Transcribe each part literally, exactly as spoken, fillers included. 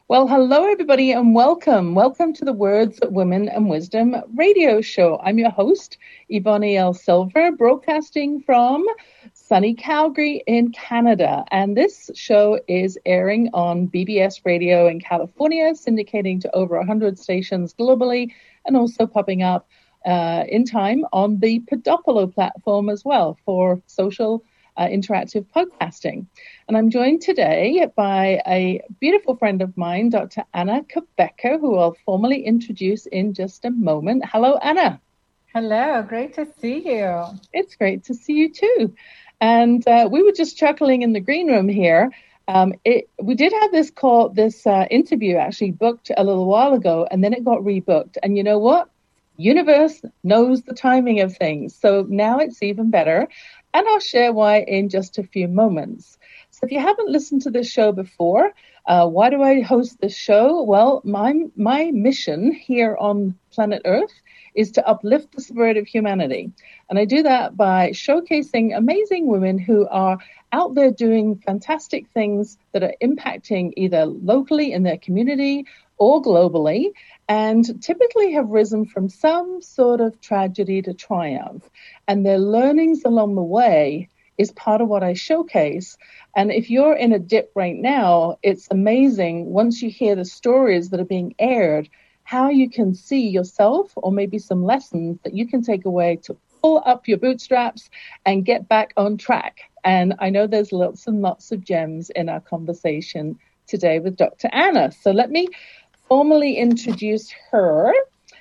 Well, hello, everybody, and welcome. Welcome to the Words, Women and Wisdom radio show. I'm your host, Yvonne L. Silver, broadcasting from sunny Calgary in Canada. And this show is airing on B B S Radio in California, syndicating to over one hundred stations globally, and also popping up uh, in time on the Podopolo platform as well for social Uh, interactive podcasting. And I'm joined today by a beautiful friend of mine, Doctor Anna Cabeca, who I'll formally introduce in just a moment. Hello, Anna. Hello, great to see you. It's great to see you too. And uh, we were just chuckling in the green room here. Um, it, we did have this call, this uh, interview actually booked a little while ago, and then it got rebooked. And you know what? Universe knows the timing of things. So now it's even better. And I'll share why in just a few moments. So if you haven't listened to this show before, uh, why do I host this show? Well, my my mission here on planet Earth is to uplift the spirit of humanity. And I do that by showcasing amazing women who are out there doing fantastic things that are impacting either locally in their community or globally, and typically have risen from some sort of tragedy to triumph. And their learnings along the way is part of what I showcase. And if you're in a dip right now, it's amazing once you hear the stories that are being aired, how you can see yourself or maybe some lessons that you can take away to pull up your bootstraps and get back on track. And I know there's lots and lots of gems in our conversation today with Doctor Anna. So let me formally introduce her,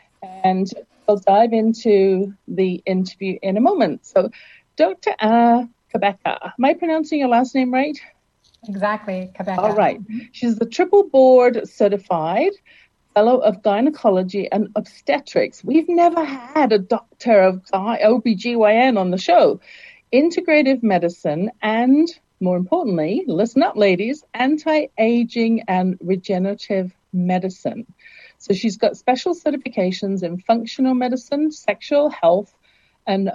and I'll dive into the interview in a moment. So, Doctor Anna Cabeca, am I pronouncing your last name right? Exactly, Cabeca. All right. She's the triple board certified fellow of gynecology and obstetrics. We've never had a doctor of O B G Y N on the show. Integrative medicine and, more importantly, listen up, ladies, anti-aging and regenerative medicine. So she's got special certifications in functional medicine, sexual health, and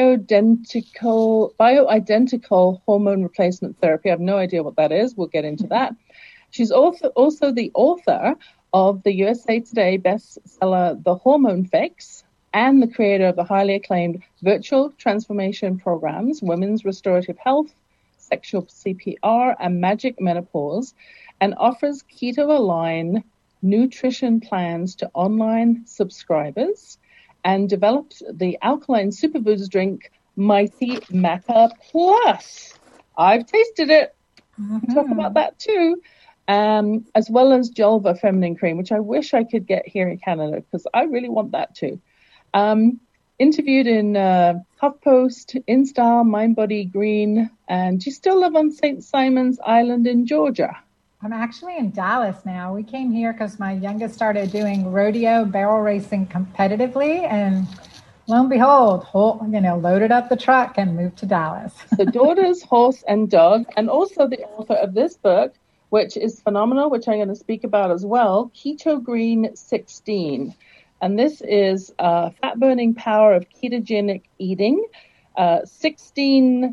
bioidentical, bioidentical hormone replacement therapy. I have no idea what that is. We'll get into that. She's also, also the author of the U S A Today bestseller, The Hormone Fix, and the creator of the highly acclaimed virtual transformation programs, Women's Restorative Health, Sexual C P R, and Magic Menopause, and offers keto-aligned nutrition plans to online subscribers, and developed the alkaline superfoods drink Mighty Maca Plus. I've tasted it. Mm-hmm. We'll talk about that too. Um, as well as Julva Feminine Cream, which I wish I could get here in Canada because I really want that too. Um, interviewed in uh, HuffPost, InStyle, MindBody Green, and do you still live on Saint Simon's Island in Georgia? I'm actually in Dallas now. We came here because my youngest started doing rodeo barrel racing competitively, and lo and behold, whole, you know, loaded up the truck and moved to Dallas. So daughters, horse, and dog, and also the author of this book, which is phenomenal, which I'm going to speak about as well, Keto Green sixteen. And this is uh, fat-burning power of ketogenic eating, uh, sixteen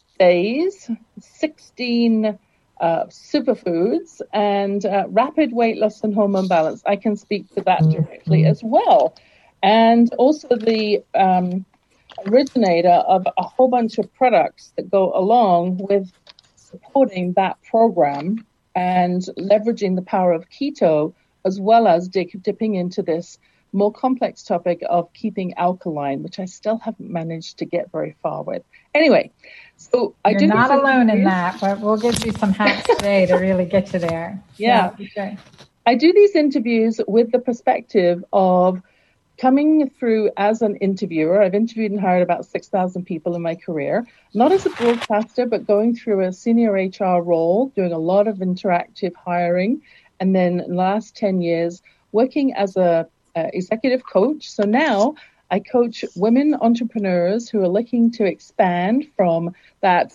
days, sixteen uh, superfoods, and uh, rapid weight loss and hormone balance. I can speak to that directly as well. And also the um, originator of a whole bunch of products that go along with supporting that program and leveraging the power of keto, as well as dip, dipping into this more complex topic of keeping alkaline, which I still haven't managed to get very far with. Anyway, so I You're do not alone in that, but we'll give you some hacks today to really get you there. Yeah. yeah sure. I do these interviews with the perspective of coming through as an interviewer. I've interviewed and hired about six thousand people in my career, not as a broadcaster, but going through a senior H R role, doing a lot of interactive hiring. And then in the last ten years, working as a Uh, executive coach. So now I coach women entrepreneurs who are looking to expand from that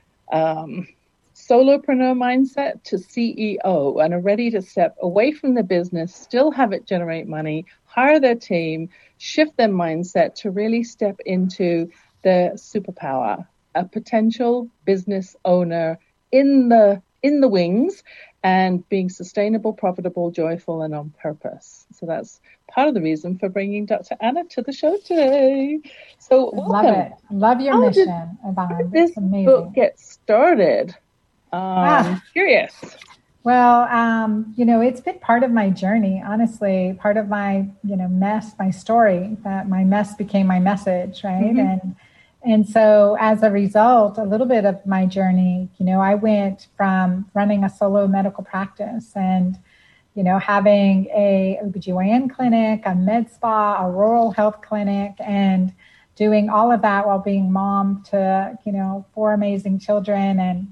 um, solopreneur mindset to C E O and are ready to step away from the business, still have it generate money, hire their team, shift their mindset to really step into the superpower, a potential business owner in the in the wings, and being sustainable, profitable, joyful, and on purpose. So that's part of the reason for bringing Doctor Anna to the show today. So I welcome. love it. I love your how mission, did, Yvonne. How did this it's amazing. book get started? Um, ah. Curious. Well, um, you know, it's been part of my journey, honestly, part of my, you know, mess, my story, that my mess became my message, right? Mm-hmm. And and so as a result, a little bit of my journey, you know, I went from running a solo medical practice and, you know, having a O B G Y N clinic, a med spa, a rural health clinic, and doing all of that while being mom to, you know, four amazing children. And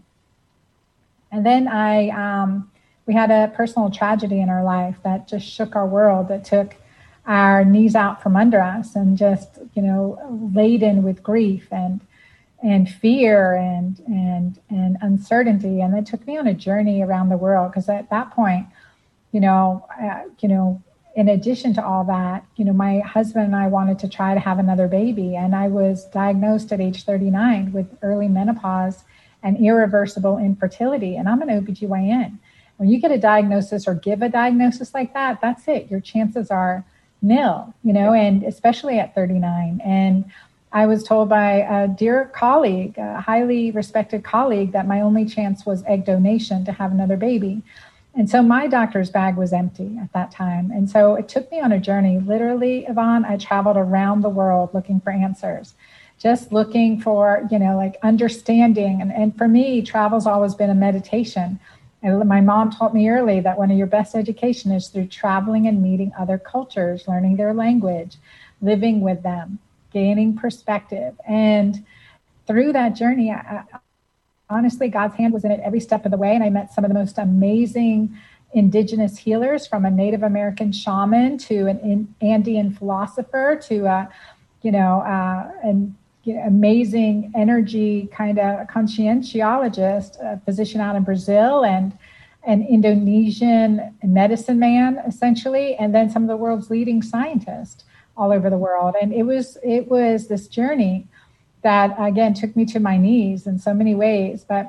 And then I, um, we had a personal tragedy in our life that just shook our world, that took our knees out from under us and just, you know, laden with grief and and fear and and and uncertainty. And it took me on a journey around the world because at that point, you know, uh, you know, in addition to all that, you know, my husband and I wanted to try to have another baby, and I was diagnosed at age thirty-nine with early menopause and irreversible infertility. And I'm an O B G Y N. When you get a diagnosis or give a diagnosis like that, that's it. Your chances are nil, you know, and especially at thirty-nine. And I was told by a dear colleague, a highly respected colleague, that my only chance was egg donation to have another baby. And so my doctor's bag was empty at that time. And so it took me on a journey. Literally, Yvonne, I traveled around the world looking for answers. Just looking for, you know, like understanding. And, and for me, travel's always been a meditation. And my mom taught me early that one of your best education is through traveling and meeting other cultures, learning their language, living with them, gaining perspective. And through that journey, I, honestly, God's hand was in it every step of the way. And I met some of the most amazing indigenous healers, from a Native American shaman to an Andean philosopher to a, you know, uh, and you know, amazing energy kind of conscientiologist, a physician out in Brazil, and an Indonesian medicine man, essentially, and then some of the world's leading scientists all over the world. And it was it was this journey that, again, took me to my knees in so many ways. But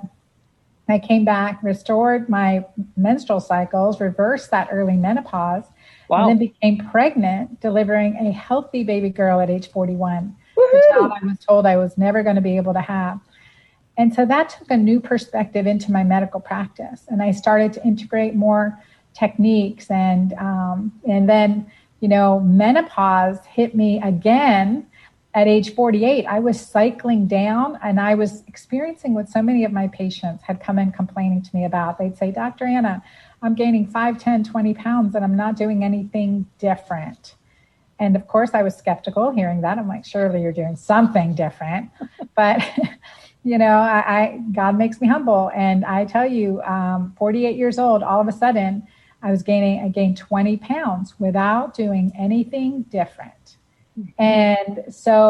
I came back, restored my menstrual cycles, reversed that early menopause, wow. and then became pregnant, delivering a healthy baby girl at age forty-one. The child I was told I was never going to be able to have. And so that took a new perspective into my medical practice. And I started to integrate more techniques. And um, and then, you know, menopause hit me again at age forty-eight. I was cycling down, and I was experiencing what so many of my patients had come in complaining to me about. They'd say, Doctor Anna, I'm gaining five, ten, twenty pounds, and I'm not doing anything different. And of course, I was skeptical hearing that. I'm like, surely you're doing something different. But, you know, I, I God makes me humble. And I tell you, um, forty-eight years old, all of a sudden, I was gaining, I gained twenty pounds without doing anything different. Mm-hmm. And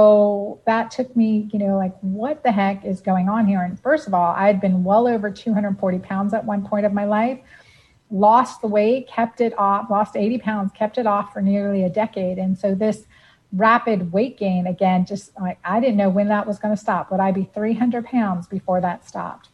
so that took me, you know, like, what the heck is going on here? And first of all, I had been well over two hundred forty pounds at one point of my life. Lost the weight, kept it off, lost eighty pounds, kept it off for nearly a decade. And so this rapid weight gain, again, just like, I didn't know when that was going to stop. Would I be three hundred pounds before that stopped?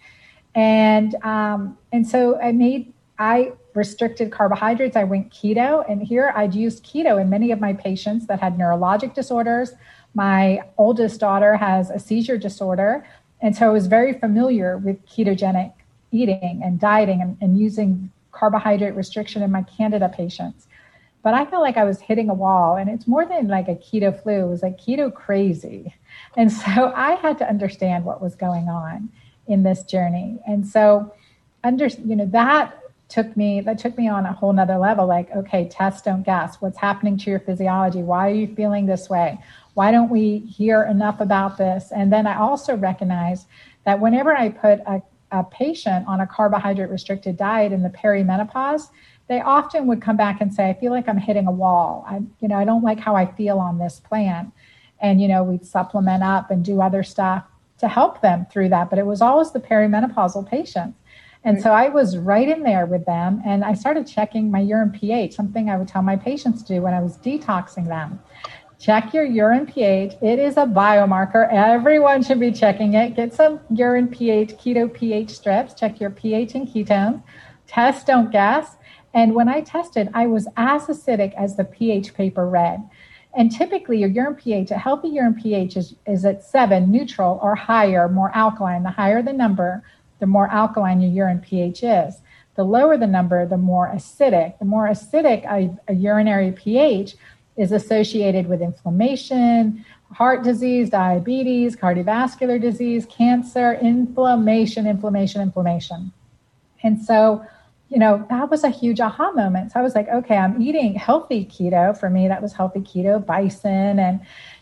And, um, and so I made, I restricted carbohydrates. I went keto. And here I'd used keto in many of my patients that had neurologic disorders. My oldest daughter has a seizure disorder. And so I was very familiar with ketogenic eating and dieting and, and using carbohydrate restriction in my Candida patients. But I felt like I was hitting a wall, and it's more than like a keto flu. It was like keto crazy. And so I had to understand what was going on in this journey. And so under, you know, that took me, that took me on a whole nother level. Like, okay, test, don't guess. What's happening to your physiology? Why are you feeling this way? Why don't we hear enough about this? And then I also recognized that whenever I put a a patient on a carbohydrate restricted diet in the perimenopause, they often would come back and say, I feel like I'm hitting a wall. I, you know, I don't like how I feel on this plan. And, you know, we'd supplement up and do other stuff to help them through that. But it was always the perimenopausal patients. And right. so I was right in there with them. And I started checking my urine pH, something I would tell my patients to do when I was detoxing them. Check your urine pH. It is a biomarker. Everyone should be checking it. Get some urine pH, keto pH strips. Check your pH and ketones. test, don't guess. And when I tested, I was as acidic as the pH paper read. And typically your urine pH, a healthy urine pH is, is at seven, neutral or higher, more alkaline. The higher the number, the more alkaline your urine pH is. The lower the number, the more acidic. The more acidic a, a urinary pH is associated with inflammation, heart disease, diabetes, cardiovascular disease, cancer, inflammation, inflammation, inflammation. And so, you know, that was a huge aha moment. So I was like, okay, I'm eating healthy keto. For me, that was healthy keto, bison and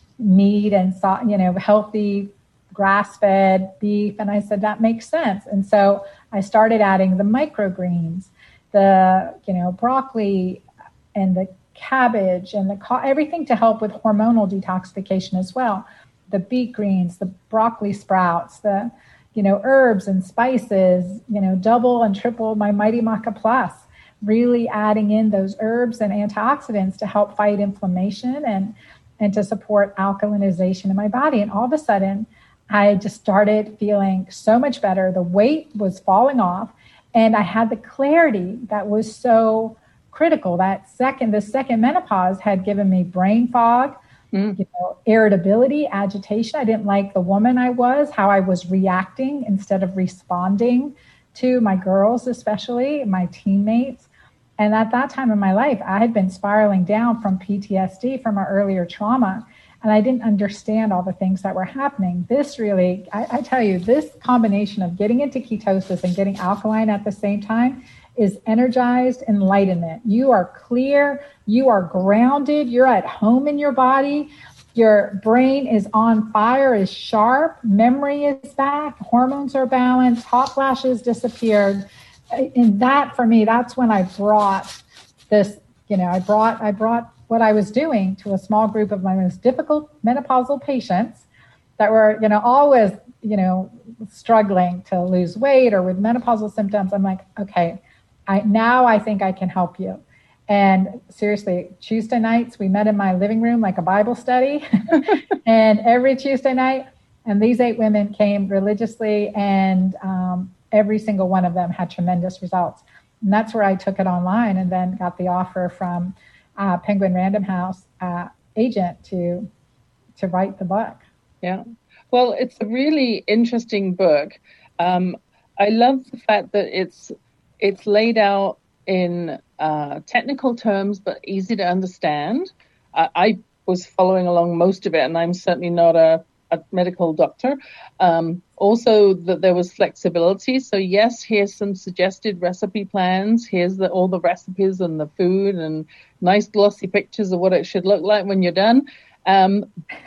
meat and, you know, healthy grass-fed beef. And I said, that makes sense. And so I started adding the microgreens, the, you know, broccoli and the cabbage and the everything to help with hormonal detoxification as well. The beet greens, the broccoli sprouts, the, you know, herbs and spices, you know, double and triple my Mighty Maca Plus, really adding in those herbs and antioxidants to help fight inflammation and, and to support alkalinization in my body. And all of a sudden, I just started feeling so much better. The weight was falling off and I had the clarity that was so critical. That second, the second menopause had given me brain fog, mm. you know, irritability, agitation. I didn't like the woman I was, how I was reacting instead of responding to my girls, especially my teammates. And at that time in my life, I had been spiraling down from P T S D from our earlier trauma. And I didn't understand all the things that were happening. This really, I, I tell you, this combination of getting into ketosis and getting alkaline at the same time is energized enlightenment. You are clear, you are grounded, you're at home in your body, your brain is on fire, is sharp, memory is back, hormones are balanced, hot flashes disappeared. And that, for me, that's when I brought this, you know, I brought, I brought what I was doing to a small group of my most difficult menopausal patients that were, you know, always, you know, struggling to lose weight or with menopausal symptoms. I'm like, okay, I, now I think I can help you. And seriously, Tuesday nights, we met in my living room like a Bible study. And every Tuesday night, and these eight women came religiously, and um, every single one of them had tremendous results. And that's where I took it online and then got the offer from uh, Penguin Random House uh, agent to to write the book. Yeah. Well, it's a really interesting book. Um, I love the fact that it's it's laid out in uh, technical terms, but easy to understand. Uh, I was following along most of it, and I'm certainly not a, a medical doctor. Um, also, that there was flexibility. So yes, here's some suggested recipe plans. Here's the, all the recipes and the food and nice glossy pictures of what it should look like when you're done. Um,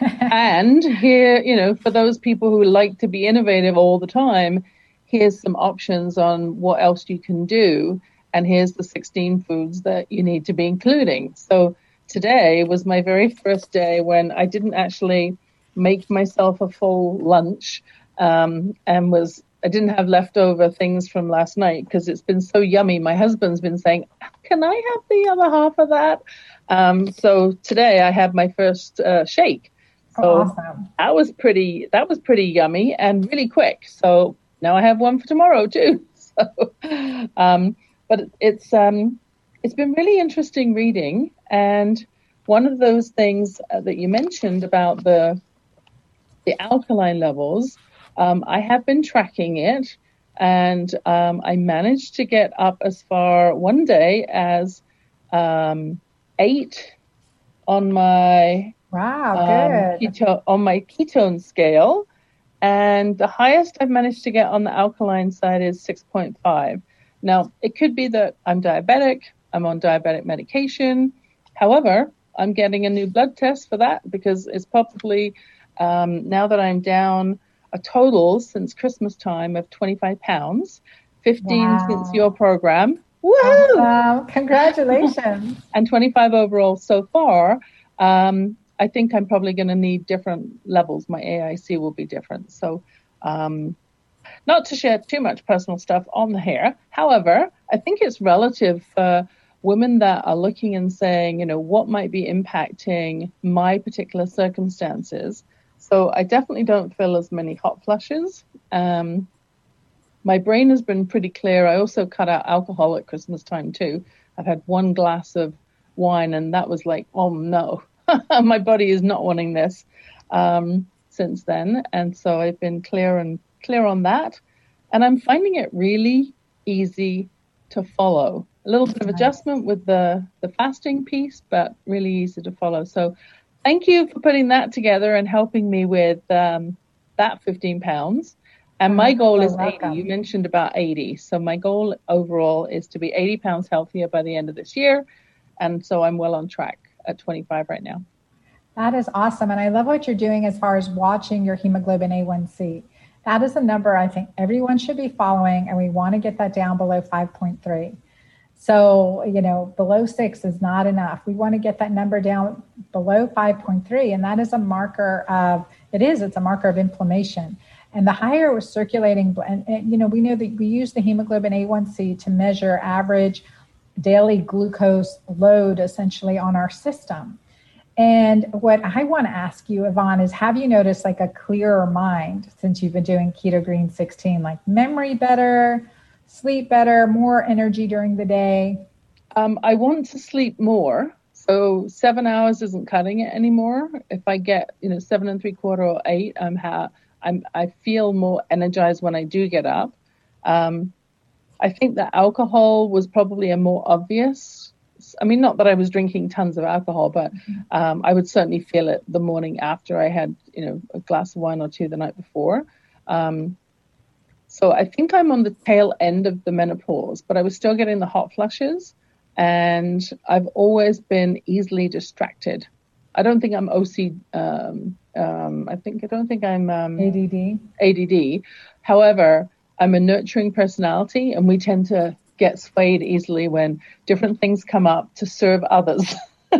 and here, you know, for those people who like to be innovative all the time, here's some options on what else you can do. And here's the sixteen foods that you need to be including. So today was my very first day when I didn't actually make myself a full lunch, um, and was I didn't have leftover things from last night because it's been so yummy. My husband's been saying, can I have the other half of that? Um, so today I had my first uh, shake. So awesome. that was pretty, that was pretty yummy and really quick. So now I have one for tomorrow too. So, um, but it's, um, it's been really interesting reading. And one of those things uh, that you mentioned about the, the alkaline levels, um, I have been tracking it, and um, I managed to get up as far one day as um, eight on my wow, um, good. keto, on my ketone scale, and the highest I've managed to get on the alkaline side is six point five. Now, it could be that I'm diabetic, I'm on diabetic medication. However, I'm getting a new blood test for that because it's probably um, now that I'm down a total since Christmas time of twenty-five pounds, fifteen wow. since your program. Woohoo! Awesome. Congratulations. And twenty-five overall so far. Um, I think I'm probably going to need different levels. My A I C will be different. So, um, not to share too much personal stuff on the hair. However, I think it's relative for women that are looking and saying, you know, what might be impacting my particular circumstances. So I definitely don't feel as many hot flushes. Um, my brain has been pretty clear. I also cut out alcohol at Christmas time too. I've had one glass of wine, and that was like, oh no, my body is not wanting this um, since then. And so I've been clear and clear on that. And I'm finding it really easy to follow. A little bit of adjustment with the, the fasting piece, but really easy to follow. So thank you for putting that together and helping me with um, that fifteen pounds. And my goal is eighty. You mentioned about eighty. So my goal overall is to be eighty pounds healthier by the end of this year. And so I'm well on track at twenty-five right now. That is awesome. And I love what you're doing as far as watching your hemoglobin A one C. That is a number I think everyone should be following, and we want to get that down below five point three. So, you know, below six is not enough. We want to get that number down below five point three. And that is a marker of, it is, it's a marker of inflammation. And the higher was circulating, and, and you know, we know that we use the hemoglobin A one C to measure average daily glucose load essentially on our system. And what I want to ask you, Yvonne, is have you noticed like a clearer mind since you've been doing Keto Green sixteen, like memory better, sleep better, more energy during the day? Um, I want to sleep more. So seven hours isn't cutting it anymore. If I get, you know, seven and three quarter or eight, I'm ha- I'm, I feel more energized when I do get up. Um, I think that alcohol was probably a more obvious. I mean, not that I was drinking tons of alcohol, but um, I would certainly feel it the morning after I had, you know, a glass of wine or two the night before. Um, so I think I'm on the tail end of the menopause, but I was still getting the hot flushes, and I've always been easily distracted. I don't think I'm O C. Um, um, I think I don't think I'm um, A D D. A D D. However, I'm a nurturing personality, and we tend to get swayed easily when different things come up to serve others.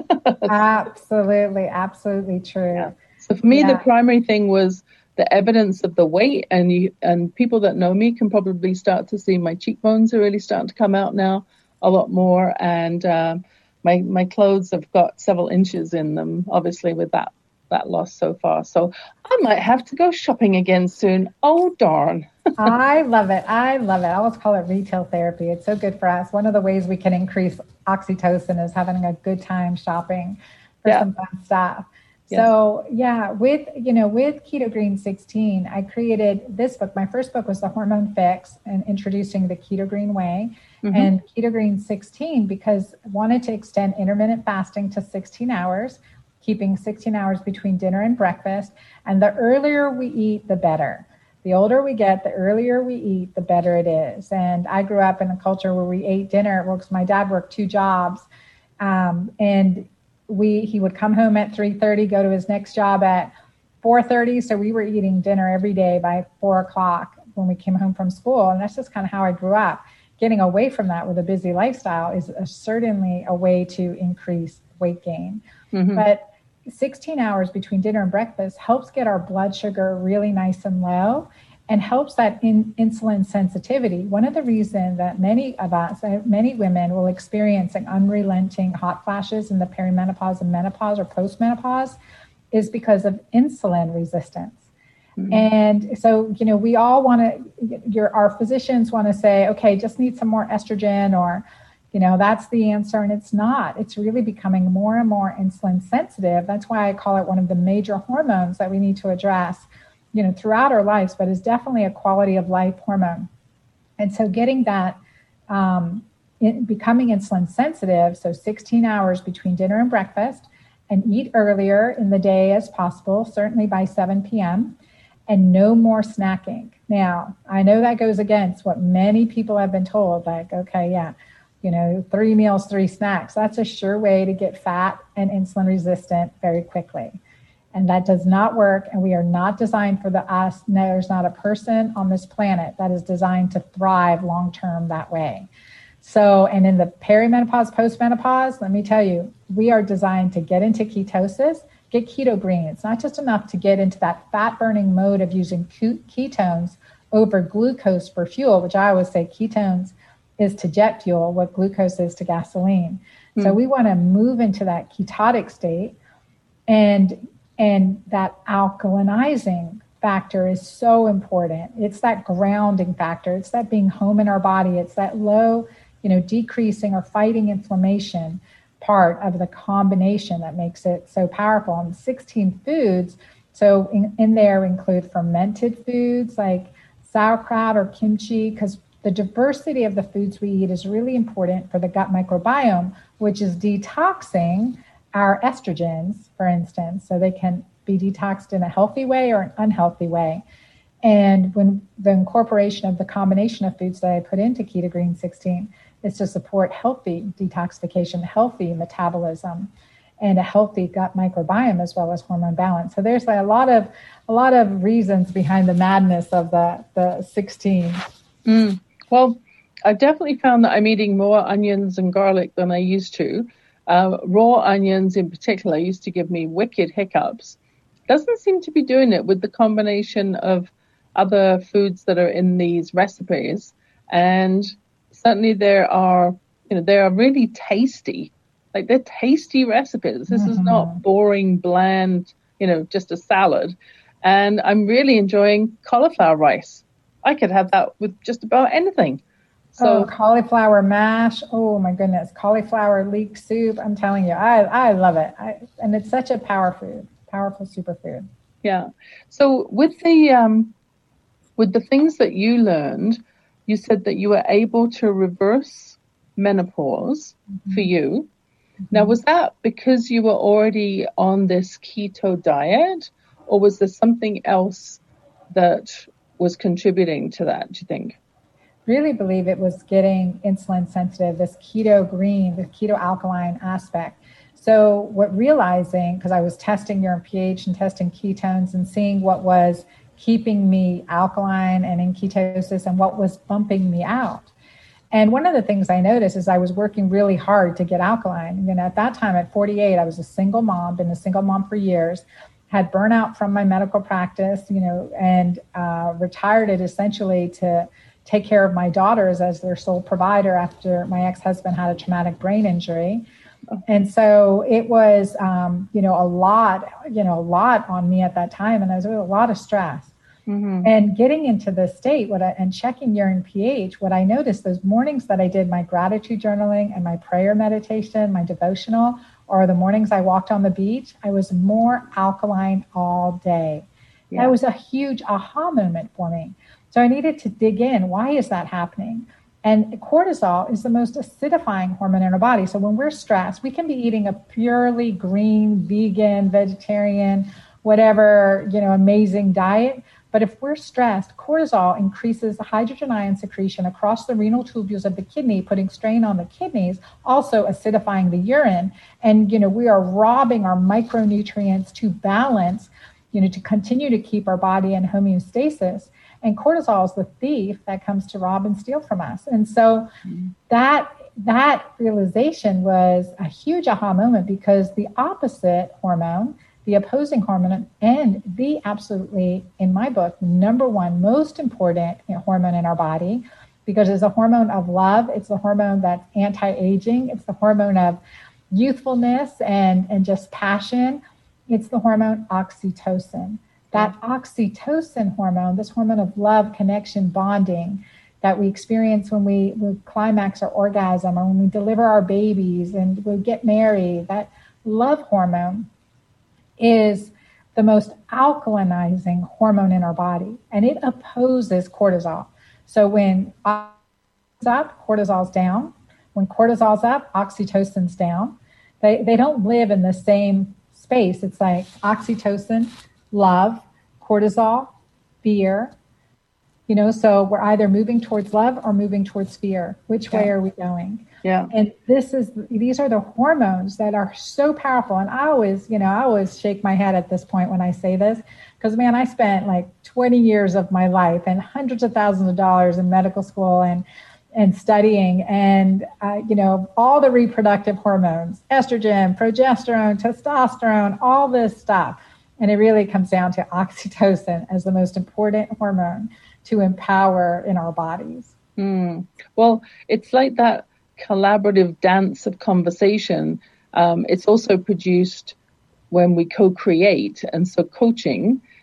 Absolutely, absolutely true. Yeah. So for me, yeah. the primary thing was the evidence of the weight, and you, and people that know me can probably start to see my cheekbones are really starting to come out now a lot more, and um, my my clothes have got several inches in them, obviously with that that loss so far. So I might have to go shopping again soon. Oh darn. I love it. I love it. I always call it retail therapy. It's so good for us. One of the ways we can increase oxytocin is having a good time shopping for yeah. some fun stuff. Yes. So yeah, with, you know, with Keto Green sixteen, I created this book. My first book was The Hormone Fix and Introducing the Keto Green Way, mm-hmm. and Keto Green sixteen, because I wanted to extend intermittent fasting to sixteen hours, keeping sixteen hours between dinner and breakfast. And the earlier we eat, the better. The older we get, the earlier we eat, the better it is. And I grew up in a culture where we ate dinner. Because my dad worked two jobs, um, and we he would come home at three thirty, go to his next job at four thirty. So we were eating dinner every day by four o'clock when we came home from school. And that's just kind of how I grew up. Getting away from that with a busy lifestyle is a, certainly a way to increase weight gain. Mm-hmm. But sixteen hours between dinner and breakfast helps get our blood sugar really nice and low, and helps that in insulin sensitivity. One of the reasons that many of us, many women will experience an unrelenting hot flashes in the perimenopause and menopause or postmenopause is because of insulin resistance. Mm-hmm. And so, you know, we all want to, your, our physicians want to say, okay, just need some more estrogen, or you know, that's the answer. And it's not. It's really becoming more and more insulin sensitive. That's why I call it one of the major hormones that we need to address, you know, throughout our lives, but is definitely a quality of life hormone. And so getting that, um, in, becoming insulin sensitive, so sixteen hours between dinner and breakfast, and eat earlier in the day as possible, certainly by seven p.m., and no more snacking. Now, I know that goes against what many people have been told, like, okay, yeah, you know, three meals, three snacks. That's a sure way to get fat and insulin resistant very quickly. And that does not work. And we are not designed for the us. No, there's not a person on this planet that is designed to thrive long-term that way. So, and in the perimenopause, postmenopause, let me tell you, we are designed to get into ketosis, get keto green. It's not just enough to get into that fat burning mode of using ketones over glucose for fuel, which I always say ketones is to jet fuel what glucose is to gasoline. Mm. So we want to move into that ketotic state, and and that alkalinizing factor is so important. It's that grounding factor. It's that being home in our body. It's that low, you know, decreasing or fighting inflammation part of the combination that makes it so powerful. And sixteen foods, so in, in there include fermented foods like sauerkraut or kimchi, because the diversity of the foods we eat is really important for the gut microbiome, which is detoxing our estrogens, for instance, so they can be detoxed in a healthy way or an unhealthy way. And when the incorporation of the combination of foods that I put into Keto Green sixteen is to support healthy detoxification, healthy metabolism, and a healthy gut microbiome, as well as hormone balance. So there's a lot of a lot of reasons behind the madness of the, the sixteen. Mm. Well, I definitely found that I'm eating more onions and garlic than I used to. Uh, raw onions in particular used to give me wicked hiccups. Doesn't seem to be doing it with the combination of other foods that are in these recipes. And certainly there are, you know, they are really tasty. Like, they're tasty recipes. This mm-hmm. is not boring, bland, you know, just a salad. And I'm really enjoying cauliflower rice. I could have that with just about anything. So oh, cauliflower mash. Oh my goodness. Cauliflower leek soup. I'm telling you, I, I love it. I, and it's such a power food, powerful superfood. Yeah. So with the, um, with the things that you learned, you said that you were able to reverse menopause mm-hmm. for you. Mm-hmm. Now, was that because you were already on this keto diet, or was there something else that was contributing to that, do you think? Really believe it was getting insulin sensitive, this keto green, the keto alkaline aspect. So what realizing, because I was testing urine pH and testing ketones and seeing what was keeping me alkaline and in ketosis and what was bumping me out. And one of the things I noticed is I was working really hard to get alkaline. And at that time, at forty-eight, I was a single mom, been a single mom for years, had burnout from my medical practice, you know, and uh, retired it essentially to take care of my daughters as their sole provider after my ex-husband had a traumatic brain injury. And so it was, um, you know, a lot, you know, a lot on me at that time. And I was with a lot of stress. Mm-hmm. And getting into this state what I, and checking urine pH, what I noticed those mornings that I did my gratitude journaling and my prayer meditation, my devotional, or the mornings I walked on the beach, I was more alkaline all day. Yeah. That was a huge aha moment for me. So I needed to dig in. Why is that happening? And cortisol is the most acidifying hormone in our body. So when we're stressed, we can be eating a purely green, vegan, vegetarian, whatever, you know, amazing diet. But if we're stressed, cortisol increases the hydrogen ion secretion across the renal tubules of the kidney, putting strain on the kidneys, also acidifying the urine. And, you know, we are robbing our micronutrients to balance, you know, to continue to keep our body in homeostasis. And cortisol is the thief that comes to rob and steal from us. And so mm-hmm. that that realization was a huge aha moment, because the opposite hormone, the opposing hormone, and the absolutely, in my book, number one most important hormone in our body, because it's a hormone of love. It's the hormone that's anti-aging. It's the hormone of youthfulness and, and just passion. It's the hormone oxytocin. That oxytocin hormone, this hormone of love, connection, bonding that we experience when we, we climax our orgasm or when we deliver our babies and we get married, that love hormone is the most alkalinizing hormone in our body, and it opposes cortisol. So when oxytocin's up, cortisol's down. When cortisol's up, oxytocin's down. They, they don't live in the same space. It's like oxytocin, love, cortisol, fear, you know, so we're either moving towards love or moving towards fear. Which way are we going? Yeah. And this is, these are the hormones that are so powerful. And I always, you know, I always shake my head at this point when I say this, because man, I spent like twenty years of my life and hundreds of thousands of dollars in medical school and and studying, and, uh, you know, all the reproductive hormones, estrogen, progesterone, testosterone, all this stuff. And it really comes down to oxytocin as the most important hormone to empower in our bodies. Mm. Well, it's like that collaborative dance of conversation. Um, it's also produced when we co-create. And so coaching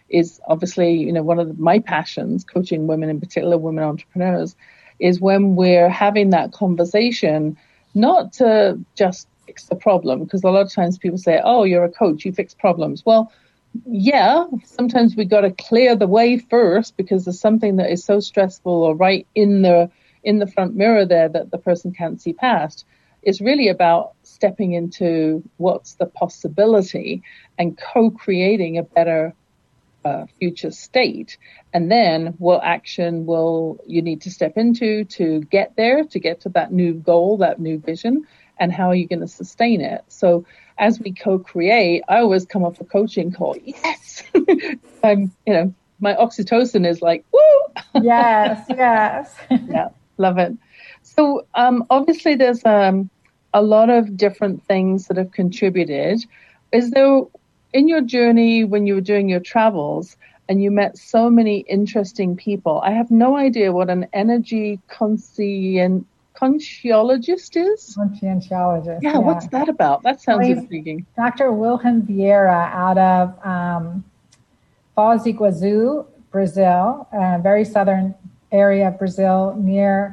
is obviously, you know, one of the, my passions, coaching women, in particular women entrepreneurs, is when we're having that conversation, not to just fix the problem, because a lot of times people say, oh, you're a coach, you fix problems. Well, yeah, sometimes we got to clear the way first, because there's something that is so stressful or right in the in the front mirror there that the person can't see past. It's really about stepping into what's the possibility and co-creating a better uh, future state. And then what action will you need to step into to get there, to get to that new goal, that new vision, and how are you going to sustain it? So as we co-create, I always come off a coaching call, yes! I'm, you know, my oxytocin is like, woo! Yes, yes. Yeah, love it. So um, obviously there's um, a lot of different things that have contributed. Is there, in your journey when you were doing your travels and you met so many interesting people, I have no idea what an energy conscien- consciologist is? Conscientiologist. Yeah, yeah, what's that about? That sounds well, intriguing. Doctor Wilhelm Vieira out of um, Foz do Iguaçu, Brazil, a very southern area of Brazil near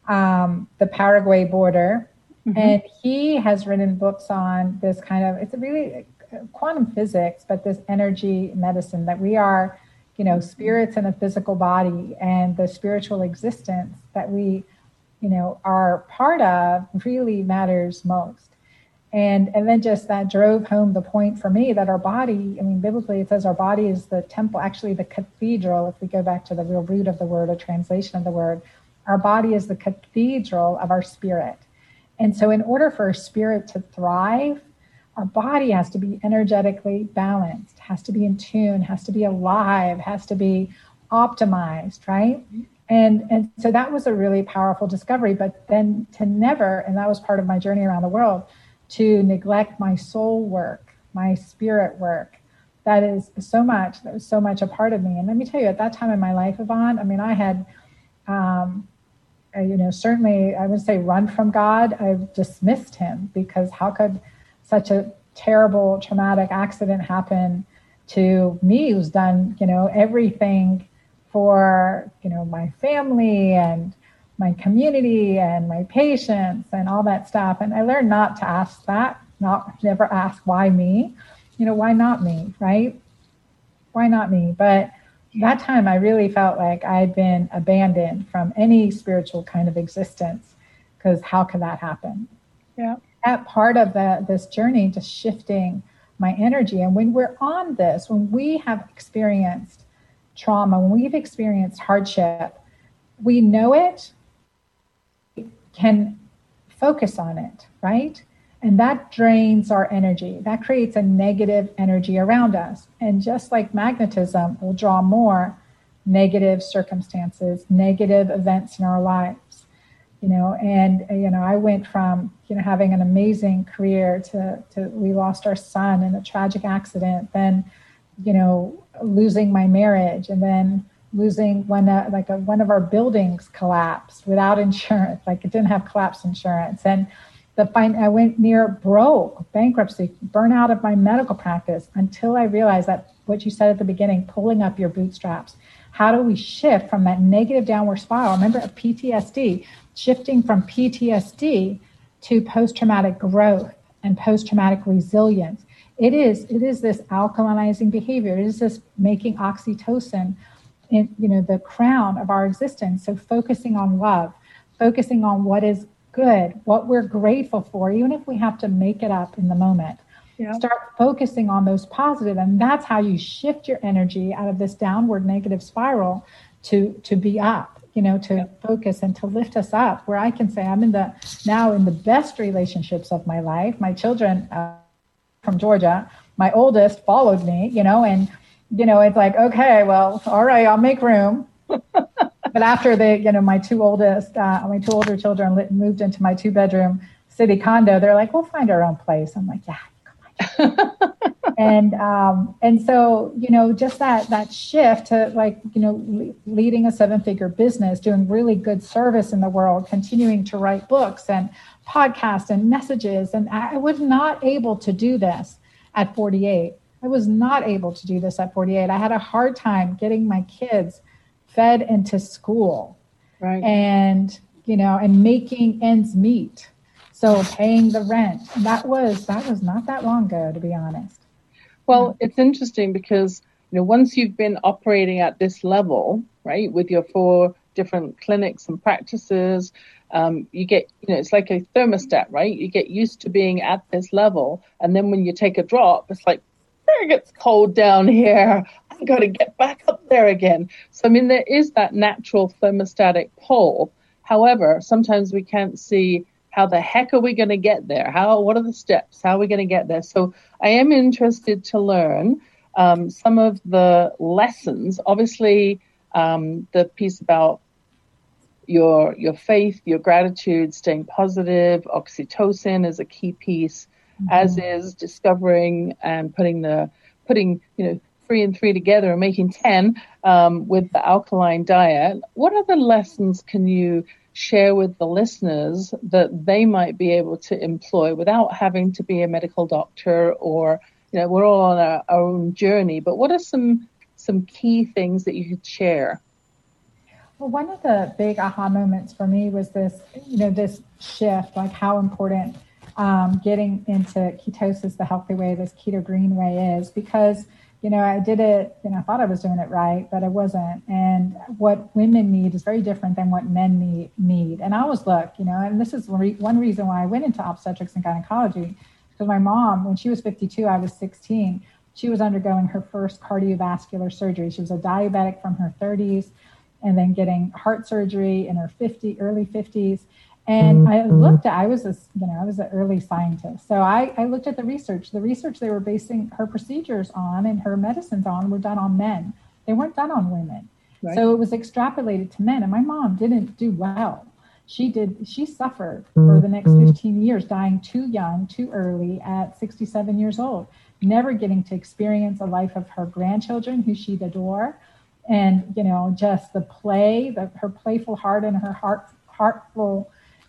um, the Paraguay border. Mm-hmm. And he has written books on this kind of, it's a really quantum physics, but this energy medicine that we are, you know, spirits in a physical body, and the spiritual existence that we, you know, are part of really matters most. And and then just that drove home the point for me that our body, I mean, biblically it says our body is the temple, actually the cathedral, if we go back to the real root of the word, a translation of the word, our body is the cathedral of our spirit. And so in order for a spirit to thrive, our body has to be energetically balanced, has to be in tune, has to be alive, has to be optimized, right? And and so that was a really powerful discovery, but then to never, and that was part of my journey around the world, to neglect my soul work, my spirit work. That is so much, that was so much a part of me. And let me tell you, at that time in my life, Yvonne, I mean, I had, um, you know, certainly, I would say run from God. I dismissed him, because how could such a terrible, traumatic accident happen to me, who's done, you know, everything for, you know, my family and my community and my patients and all that stuff. And I learned not to ask that, not never ask why me, you know, why not me, right? Why not me? But that time I really felt like I'd been abandoned from any spiritual kind of existence, because how could that happen? Yeah. That part of the, this journey, just shifting my energy. And when we're on this, when we have experienced trauma, when we've experienced hardship, we know it, can focus on it, right? And that drains our energy. That creates a negative energy around us. And just like magnetism will draw more negative circumstances, negative events in our lives, you know, and, you know, I went from, you know, having an amazing career to, to we lost our son in a tragic accident, then, you know, losing my marriage, and then losing when uh, like a, one of our buildings collapsed without insurance, like it didn't have collapse insurance. And the fine, I went near broke, bankruptcy, burnout of my medical practice, until I realized that what you said at the beginning, pulling up your bootstraps. How do we shift from that negative downward spiral? Remember P T S D, shifting from P T S D to post-traumatic growth and post-traumatic resilience. It is, it is this alkalizing behavior. It is this making oxytocin in, you know, the crown of our existence. So focusing on love, focusing on what is good, what we're grateful for, even if we have to make it up in the moment. Yeah. Start focusing on those positive, and that's how you shift your energy out of this downward negative spiral to to be up, you know, to yeah. focus and to lift us up. Where I can say I'm in the now in the best relationships of my life. My children uh, from Georgia, my oldest followed me, you know, and you know, it's like, okay, well, all right, I'll make room. But after they, you know, my two oldest, uh, my two older children lit, moved into my two bedroom city condo, they're like, we'll find our own place. I'm like, yeah. and um, and so, you know, just that that shift to like, you know, le- leading a seven figure business, doing really good service in the world, continuing to write books and podcasts and messages. And I was not able to do this at forty-eight. I was not able to do this at forty-eight. I had a hard time getting my kids fed into school. Right. And, you know, and making ends meet. So paying the rent. And that was, that was not that long ago, to be honest. Well, it's interesting because, you know, once you've been operating at this level, right, with your four different clinics and practices, um, you get, you know, it's like a thermostat, right? You get used to being at this level. And then when you take a drop, it's like, it gets cold down here. I got to get back up there again. So, I mean, there is that natural thermostatic pull. However, sometimes we can't see how the heck are we going to get there? How, what are the steps? How are we going to get there? So I am interested to learn um, some of the lessons. Obviously, um, the piece about your your faith, your gratitude, staying positive, oxytocin is a key piece, mm-hmm. as is discovering and putting the putting you know three and three together and making ten um, with the alkaline diet. What other lessons can you share with the listeners that they might be able to employ without having to be a medical doctor? Or, you know, we're all on our, our own journey, but what are some some key things that you could share? Well, one of the big aha moments for me was this, you know, this shift, like how important um, getting into ketosis the healthy way, this keto green way is, because you know, I did it, you know, I thought I was doing it right, but I wasn't. And what women need is very different than what men need. need. And I always look, you know, and this is one reason why I went into obstetrics and gynecology, because my mom, when she was fifty-two, I was sixteen, she was undergoing her first cardiovascular surgery. She was a diabetic from her thirties and then getting heart surgery in her fifty, early fifties. And I looked at, I was a, you know, I was an early scientist. So I, I looked at the research. The research they were basing her procedures on and her medicines on were done on men. They weren't done on women. Right. So it was extrapolated to men. And my mom didn't do well. She did, she suffered for the next fifteen years, dying too young, too early at sixty-seven years old, never getting to experience a life of her grandchildren who she'd adore. And, you know, just the play, the, her playful heart and her heart, heartful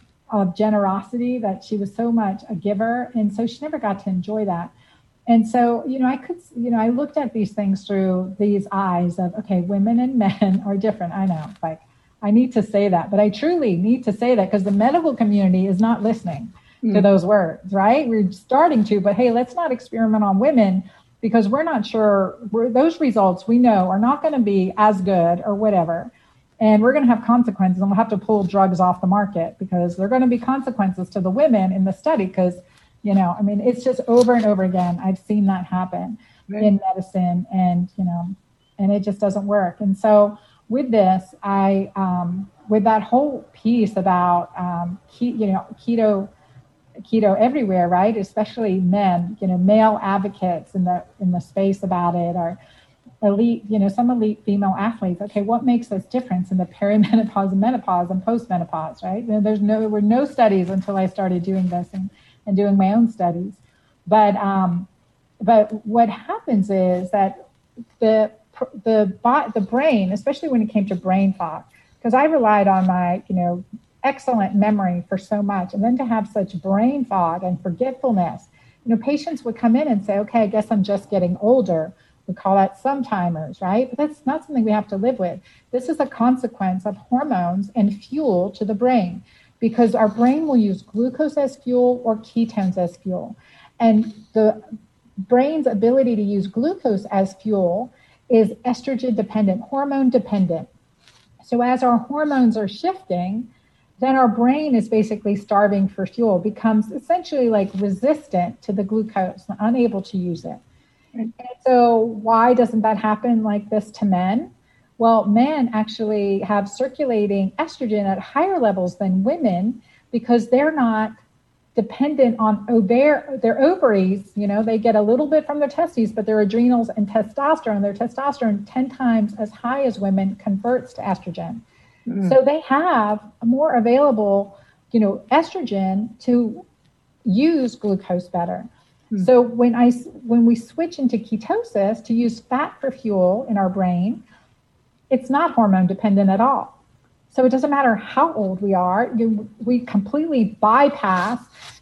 of generosity, that she was so much a giver. And so she never got to enjoy that. And so, you know, I could, you know, I looked at these things through these eyes of, okay, women and men are different. I know, like, I need to say that, but I truly need to say that because the medical community is not listening mm. to those words, right? We're starting to, but hey, let's not experiment on women because we're not sure we're, those results we know are not going to be as good or whatever. And we're going to have consequences, and we'll have to pull drugs off the market because there are going to be consequences to the women in the study because, you know, I mean, it's just over and over again. I've seen that happen right. in medicine and, you know, and it just doesn't work. And so with this, I, um, with that whole piece about, um, ke- you know, keto, keto everywhere, right? Especially men, you know, male advocates in the, in the space about it are elite, you know, some elite female athletes. Okay, what makes this difference in the perimenopause and menopause and postmenopause, right? You know, there's no, there were no studies until I started doing this and, and doing my own studies. But, um, but what happens is that the, the, the brain, especially when it came to brain fog, because I relied on my, you know, excellent memory for so much. And then to have such brain fog and forgetfulness, you know, patients would come in and say, okay, I guess I'm just getting older. We call that sometimers, right? But that's not something we have to live with. This is a consequence of hormones and fuel to the brain because our brain will use glucose as fuel or ketones as fuel. And the brain's ability to use glucose as fuel is estrogen dependent, hormone dependent. So as our hormones are shifting, then our brain is basically starving for fuel, becomes essentially like resistant to the glucose, unable to use it. And so why doesn't that happen like this to men? Well, men actually have circulating estrogen at higher levels than women because they're not dependent on ovar- their ovaries. You know, they get a little bit from their testes, but their adrenals and testosterone, their testosterone ten times as high as women converts to estrogen. Mm. So they have more available, you know, estrogen to use glucose better. So when I when we switch into ketosis to use fat for fuel in our brain, it's not hormone dependent at all. So it doesn't matter how old we are, you, we completely bypass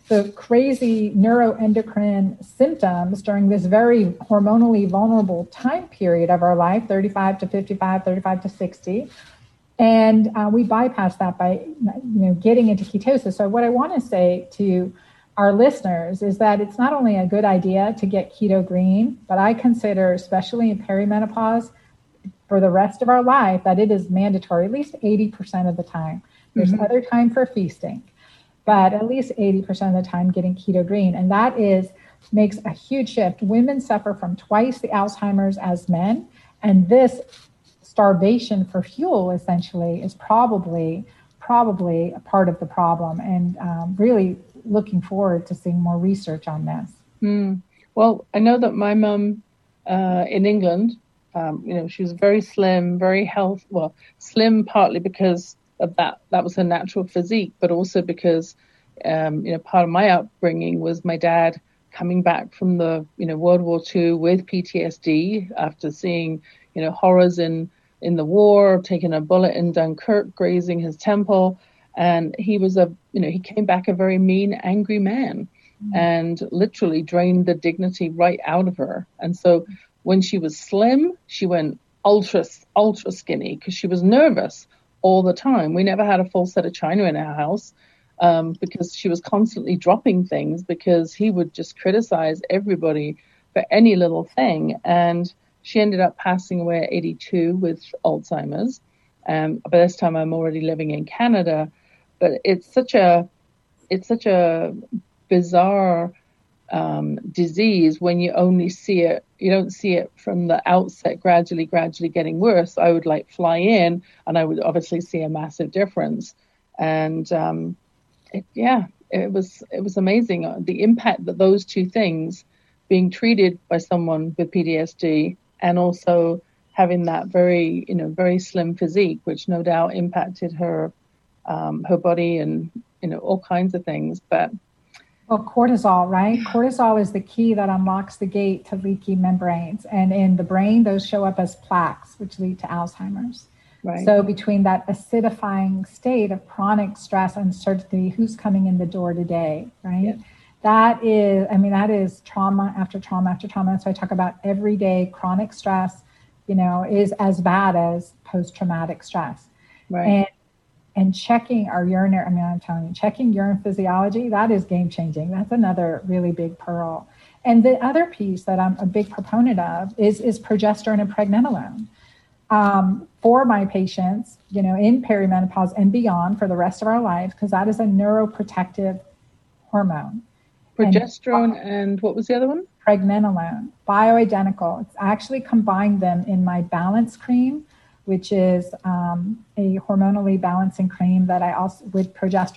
the crazy neuroendocrine symptoms during this very hormonally vulnerable time period of our life, thirty-five to fifty-five, thirty-five to sixty. And uh, we bypass that by, you know, getting into ketosis. So what I want to say to our listeners is that it's not only a good idea to get keto green, but I consider, especially in perimenopause, for the rest of our life, that it is mandatory, at least eighty percent of the time. There's mm-hmm. other time for feasting, but at least eighty percent of the time getting keto green. And that is makes a huge shift. Women suffer from twice the Alzheimer's as men. And this starvation for fuel essentially is probably, probably a part of the problem. And um, really looking forward to seeing more research on this. Mm. Well, I know that my mum uh, in England, um, you know, she was very slim, very healthy. Well, slim partly because of that, that was her natural physique, but also because, um, you know, part of my upbringing was my dad coming back from the, you know, World War Two with P T S D after seeing, you know, horrors in, in the war, taking a bullet in Dunkirk, grazing his temple. And he was a, you know, he came back a very mean, angry man mm-hmm. and literally drained the dignity right out of her. And so when she was slim, she went ultra, ultra skinny because she was nervous all the time. We never had a full set of china in our house um, because she was constantly dropping things because he would just criticize everybody for any little thing. And she ended up passing away at eighty-two with Alzheimer's. Um, by this time, I'm already living in Canada. But it's such a, it's such a bizarre um, disease when you only see it. You don't see it from the outset, gradually, gradually getting worse. I would like fly in, and I would obviously see a massive difference. And um, it, yeah, it was it was amazing the impact that those two things, being treated by someone with P T S D and also having that very you know very slim physique, which no doubt impacted her. Um, her body and, you know, all kinds of things. But well, cortisol, right? Cortisol is the key that unlocks the gate to leaky membranes. And in the brain, those show up as plaques, which lead to Alzheimer's. Right. So between that acidifying state of chronic stress, uncertainty, who's coming in the door today, right? Yeah. That is, I mean, that is trauma after trauma after trauma. So I talk about everyday chronic stress, you know, is as bad as post-traumatic stress. Right. And And checking our urinary, I mean, I'm telling you, checking urine physiology, that is game changing. That's another really big pearl. And the other piece that I'm a big proponent of is, is progesterone and pregnenolone. Um, for my patients, you know, in perimenopause and beyond for the rest of our lives, because that is a neuroprotective hormone. Progesterone and, and what was the other one? Pregnenolone, bioidentical. It's actually combined them in my Balance Cream, which is um, a hormonally balancing cream that I also, with progesterone,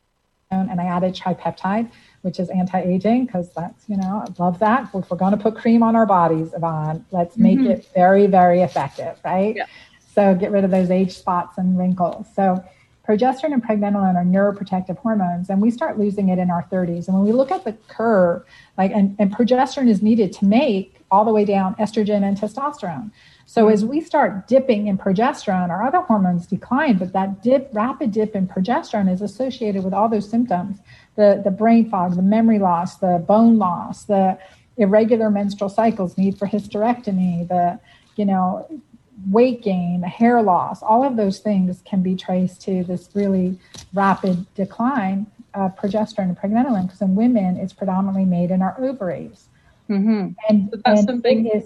and I added tripeptide, which is anti-aging, because that's, you know, I love that. If we're going to put cream on our bodies, Yvonne, let's make mm-hmm. it very, very effective, right? Yeah. So get rid of those age spots and wrinkles. So progesterone and pregnenolone are neuroprotective hormones, and we start losing it in our thirties. And when we look at the curve, like, and, and progesterone is needed to make all the way down estrogen and testosterone. So as we start dipping in progesterone, our other hormones decline, but that dip, rapid dip in progesterone is associated with all those symptoms, the, the brain fog, the memory loss, the bone loss, the irregular menstrual cycles, need for hysterectomy, the, you know, weight gain, the hair loss, all of those things can be traced to this really rapid decline of progesterone and pregnenolone, because in women, it's predominantly made in our ovaries. Mm-hmm. And, so that's and something it is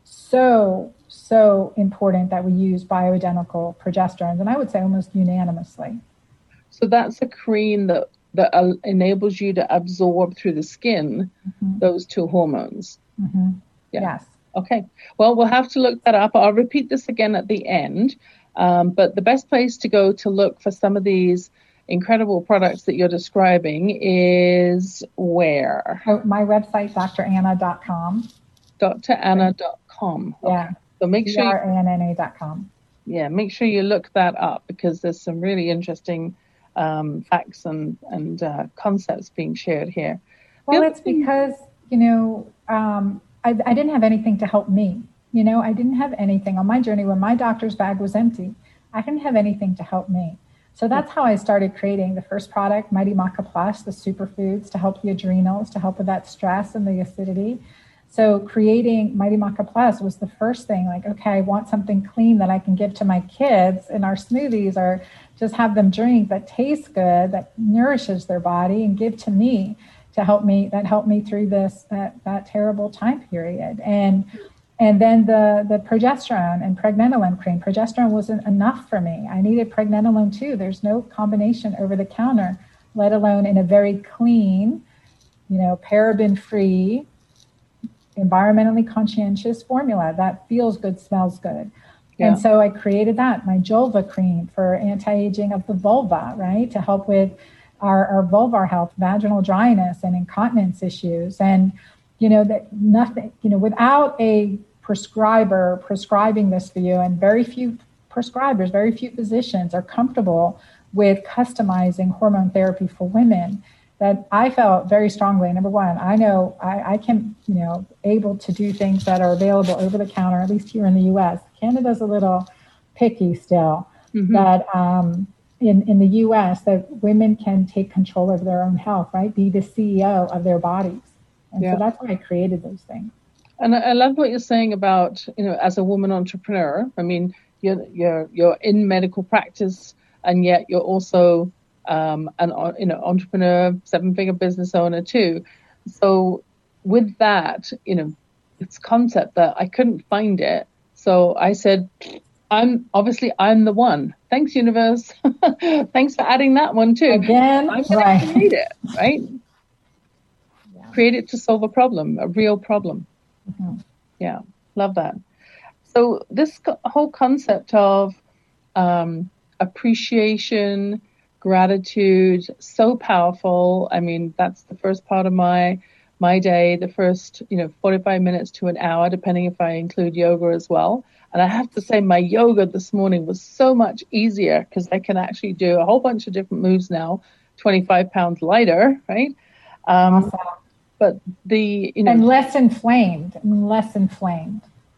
so, so important that we use bioidentical progesterones, and I would say almost unanimously. So that's a cream that, that uh, enables you to absorb through the skin mm-hmm. those two hormones. Mm-hmm. Yeah. Yes. Okay. Well, we'll have to look that up. I'll repeat this again at the end. Um, but the best place to go to look for some of these incredible products that you're describing is where? Oh, my website, D R anna dot com. D R anna dot com. Okay. Yeah. So make sure D R A N N A dot com. Yeah, make sure you look that up, because there's some really interesting um, facts and, and uh, concepts being shared here. Well, it's because, you know, um, I, I didn't have anything to help me. You know, I didn't have anything on my journey when my doctor's bag was empty. I didn't have anything to help me. So that's how I started creating the first product, Mighty Maca Plus, the superfoods to help the adrenals, to help with that stress and the acidity. So creating Mighty Maca Plus was the first thing, like, okay, I want something clean that I can give to my kids in our smoothies, or just have them drink that tastes good, that nourishes their body, and give to me to help me, that helped me through this, that, that terrible time period. And And then the, the progesterone and pregnenolone cream. Progesterone wasn't enough for me. I needed pregnenolone too. There's no combination over the counter, let alone in a very clean, you know, paraben-free, environmentally conscientious formula that feels good, smells good. Yeah. And so I created that, my Julva cream for anti-aging of the vulva, right? To help with our, our vulvar health, vaginal dryness and incontinence issues. And you know, that nothing, you know, without a prescriber prescribing this for you, and very few prescribers, very few physicians are comfortable with customizing hormone therapy for women, that I felt very strongly. Number one, I know I, I can, you know, able to do things that are available over the counter, at least here in the U S. Canada's a little picky still, mm-hmm. that um, in, in the U S that women can take control of their own health, right? Be the C E O of their bodies. And yeah. so that's why I created those things. And I love what you're saying about, you know, as a woman entrepreneur. I mean, you're you're you're in medical practice, and yet you're also um, an you know entrepreneur, seven-figure business owner too. So with that, you know, it's concept that I couldn't find it. So I said, I'm obviously I'm the one. Thanks, universe. Thanks for adding that one too. Again, I'm going right. to create it, right? Create it to solve a problem, a real problem. Mm-hmm. Yeah, love that. So this co- whole concept of um, appreciation, gratitude, so powerful. I mean, that's the first part of my my day, the first, you know, forty-five minutes to an hour, depending if I include yoga as well. And I have to say my yoga this morning was so much easier because I can actually do a whole bunch of different moves now, twenty-five pounds lighter, right? Um, awesome. But the, you know. And less inflamed, less inflamed.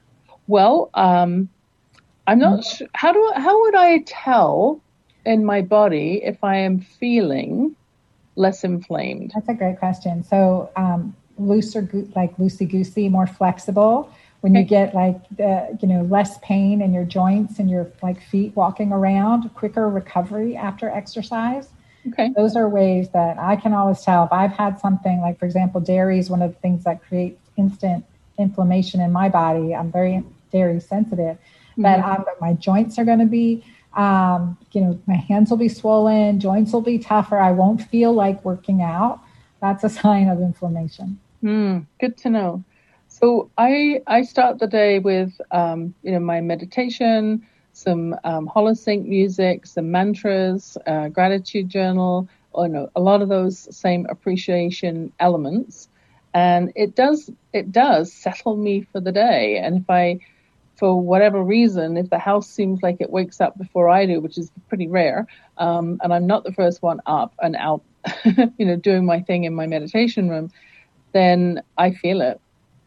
Well, um, I'm not mm-hmm. sure. How do I, how would I tell in my body if I am feeling less inflamed? That's a great question. So um, looser, like loosey-goosey, more flexible. When okay. you get like, the, you know, less pain in your joints and your like feet walking around, quicker recovery after exercise. Okay. Those are ways that I can always tell if I've had something like, for example, dairy is one of the things that creates instant inflammation in my body. I'm very dairy sensitive, mm-hmm. but um, my joints are going to be, um, you know, my hands will be swollen, joints will be tougher. I won't feel like working out. That's a sign of inflammation. Mm, good to know. So I I start the day with, um, you know, my meditation, some um, holosync music, some mantras, uh, gratitude journal, or no, a lot of those same appreciation elements. And it does, it does settle me for the day. And if I, for whatever reason, if the house seems like it wakes up before I do, which is pretty rare, um, and I'm not the first one up and out, you know, doing my thing in my meditation room, then I feel it.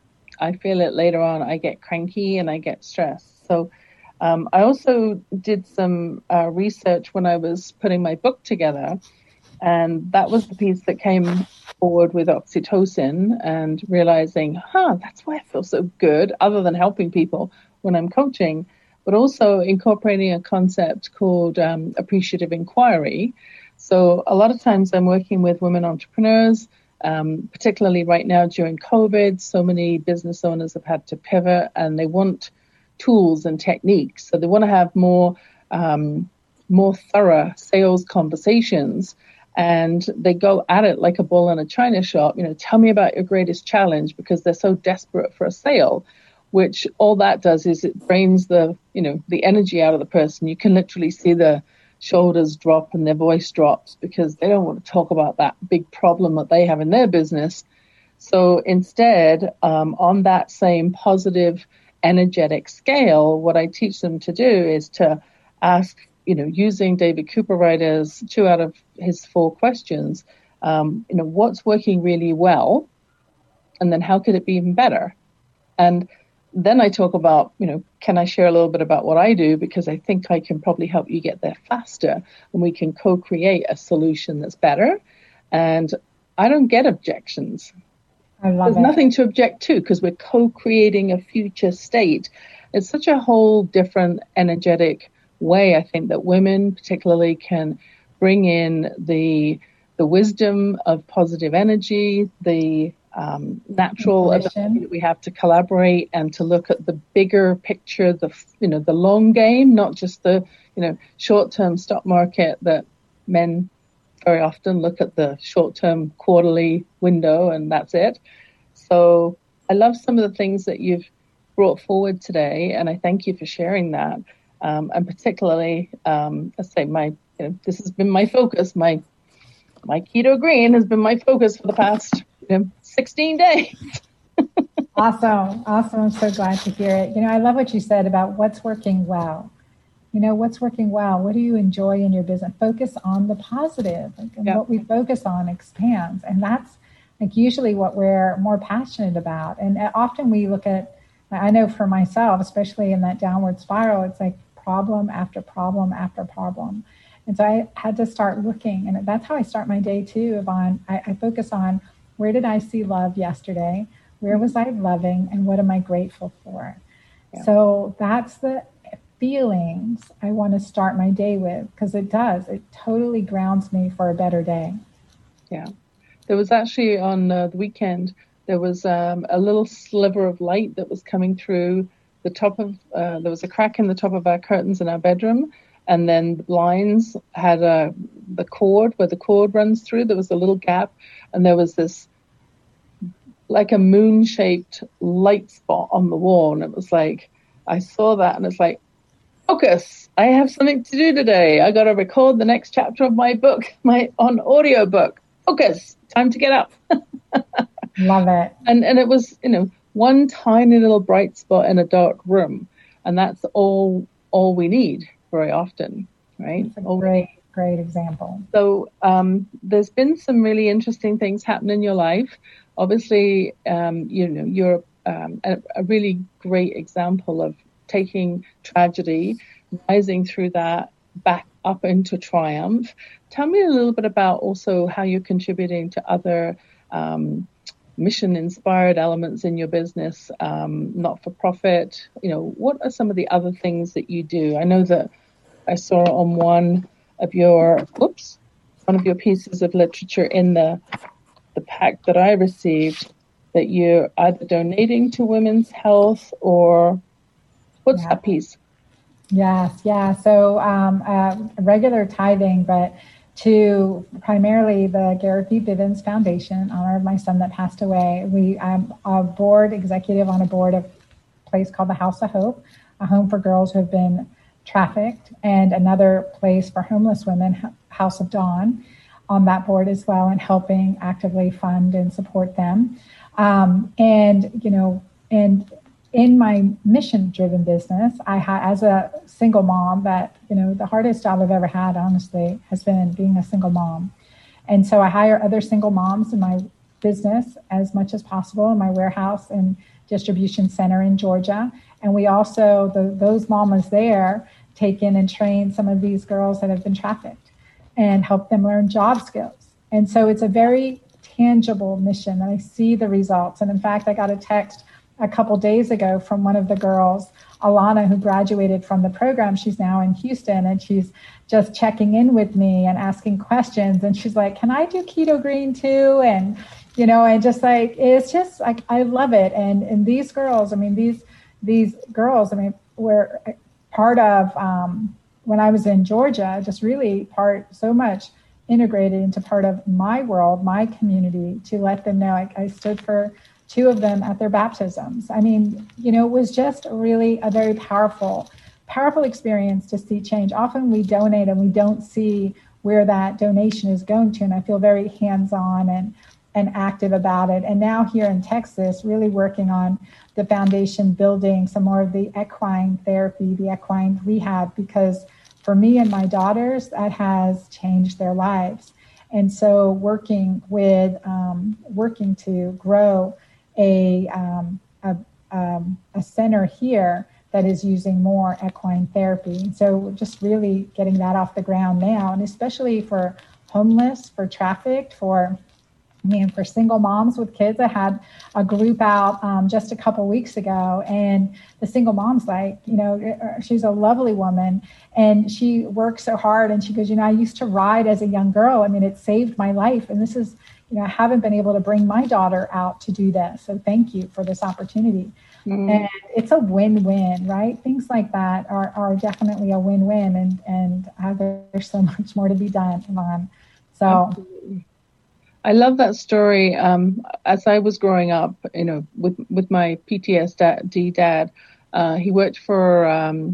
I feel it later on. I get cranky and I get stressed. So, Um, I also did some uh, research when I was putting my book together, and that was the piece that came forward with oxytocin and realizing, huh, that's why I feel so good, other than helping people when I'm coaching, but also incorporating a concept called um, appreciative inquiry. So a lot of times I'm working with women entrepreneurs, um, particularly right now during COVID. So many business owners have had to pivot, and they want tools and techniques. So they want to have more um, more thorough sales conversations, and they go at it like a bull in a china shop. You know, tell me about your greatest challenge, because they're so desperate for a sale, which all that does is it drains the, you know, the energy out of the person. You can literally see the shoulders drop and their voice drops because they don't want to talk about that big problem that they have in their business. So instead, um, on that same positive energetic scale, what I teach them to do is to ask, you know, using David Cooperrider's two out of his four questions, um, you know, what's working really well, and then how could it be even better? And then I talk about, you know, can I share a little bit about what I do? Because I think I can probably help you get there faster, and we can co-create a solution that's better. And I don't get objections. I love There's it. nothing to object to because we're co-creating a future state. It's such a whole different energetic way, I think, that women particularly can bring in the the wisdom of positive energy, the um, natural ability that we have to collaborate and to look at the bigger picture, the you know the long game, not just the you know short-term stock market that men very often look at the short-term quarterly window and that's it. So I love some of the things that you've brought forward today, and I thank you for sharing that. Um, and particularly, um, I say my, you know, this has been my focus. My my keto green has been my focus for the past you know, sixteen days. Awesome, awesome. I'm so glad to hear it. You know, I love what you said about what's working well. You know, what's working well? What do you enjoy in your business? Focus on the positive. Like, and yeah. what we focus on expands, and that's like usually what we're more passionate about. And often we look at, I know for myself, especially in that downward spiral, it's like problem after problem after problem. And so I had to start looking, and that's how I start my day too, Yvonne. I, I focus on where did I see love yesterday? Where was I loving? And what am I grateful for? Yeah. So that's the feelings I want to start my day with, because it does. It totally grounds me for a better day. Yeah. There was actually on uh, the weekend, there was um, a little sliver of light that was coming through the top of, uh, there was a crack in the top of our curtains in our bedroom. And then the blinds had a, the cord, where the cord runs through, there was a little gap. And there was this, like a moon-shaped light spot on the wall. And it was like, I saw that and it's like, focus, I have something to do today. I got to record the next chapter of my book, my on audio book. Focus, time to get up. Love it. And and it was, you know, one tiny little bright spot in a dark room. And that's all all we need very often, right? That's a great, great example. So um, there's been some really interesting things happen in your life. Obviously, um, you know, you're um, a, a really great example of taking tragedy, rising through that back up into triumph. Tell me a little bit about also how you're contributing to other um, mission-inspired elements in your business, um, not-for-profit. You know, what are some of the other things that you do? I know that I saw on one of your, whoops, one of your pieces of literature in the the pack that I received that you're either donating to women's health or what's yeah. that piece? Yes, yeah. So um, uh, regular tithing, but to primarily the Garrett B. Bivens Foundation, in honor of my son that passed away. We, I'm a board executive on a board of a place called the House of Hope, a home for girls who have been trafficked, and another place for homeless women, House of Dawn, on that board as well, and helping actively fund and support them. Um, and, you know, and in my mission-driven business, I ha- as a single mom, that, you know, the hardest job I've ever had, honestly, has been being a single mom. And so I hire other single moms in my business as much as possible, in my warehouse and distribution center in Georgia. And we also, the, those mamas there, take in and train some of these girls that have been trafficked and help them learn job skills. And so it's a very tangible mission, and I see the results. And in fact, I got a text a couple days ago from one of the girls, Alana, who graduated from the program. She's now in Houston, and she's just checking in with me and asking questions. And she's like, can I do Keto Green too? And, you know, and just like, it's just like, I love it. And and these girls, I mean, these these girls, I mean, were part of, um, when I was in Georgia, just really part so much integrated into part of my world, my community, to let them know I, I stood for two of them at their baptisms. I mean, you know, it was just really a very powerful, powerful experience to see change. Often we donate and we don't see where that donation is going to. And I feel very hands-on and, and active about it. And now here in Texas, really working on the foundation, building some more of the equine therapy, the equine rehab, because for me and my daughters, that has changed their lives. And so working with, um, working to grow a, um, a um, a center here that is using more equine therapy. So we're just really getting that off the ground now, and especially for homeless, for trafficked, for I mean, for single moms with kids. I had a group out um, just a couple weeks ago, and the single mom's like, you know, she's a lovely woman, and she works so hard, and she goes, you know, I used to ride as a young girl. I mean, it saved my life, and this is, you know, I haven't been able to bring my daughter out to do this, so thank you for this opportunity. Mm. And it's a win-win, right? Things like that are, are definitely a win-win, and, and uh, there's so much more to be done, Yvonne. So. Absolutely. I love that story. Um, as I was growing up, you know, with, with my P T S D dad, uh, he worked for, um,